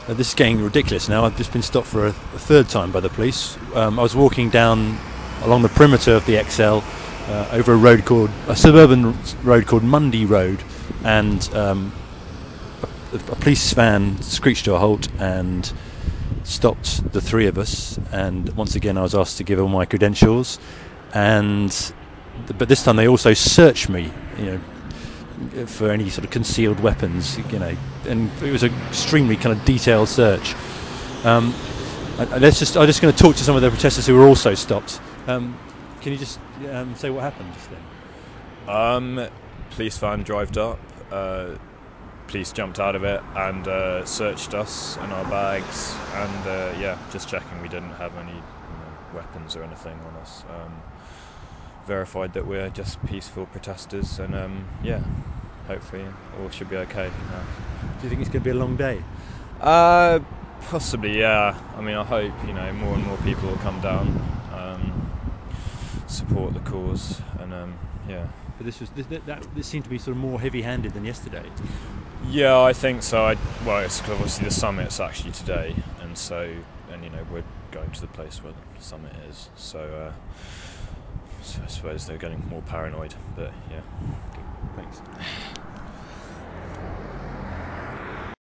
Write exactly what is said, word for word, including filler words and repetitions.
Uh, this is getting ridiculous now. I've just been stopped for a, a third time by the police. Um, I was walking down along the perimeter of the X L uh, over a road called a suburban road called Mundy Road, and um, a, a police van screeched to a halt and stopped the three of us. And once again, I was asked to give all my credentials, and but this time they also searched me, you know, for any sort of concealed weapons, you know, and it was an extremely kind of detailed search. Um, I, I- let's just, I'm just going to talk to some of the protesters who were also stopped. Um, can you just um, say what happened just then? Um, police van drove up. Uh, police jumped out of it and uh, searched us and our bags. And uh, yeah, just checking we didn't have any, you know, weapons or anything on us. Um, verified that we're just peaceful protesters, and um, yeah, hopefully all should be okay now. Do you think it's going to be a long day? Uh, possibly, yeah. I mean, I hope, you know, more and more people will come down, um, support the cause, and um, yeah. But this was this, that, that, this seemed to be sort of more heavy-handed than yesterday. Yeah, I think so. I, well, it's 'cause obviously the summit's actually today, and so, and you know, we're going to the place where the summit is, so, uh, so I suppose they're getting more paranoid, but yeah. Thanks.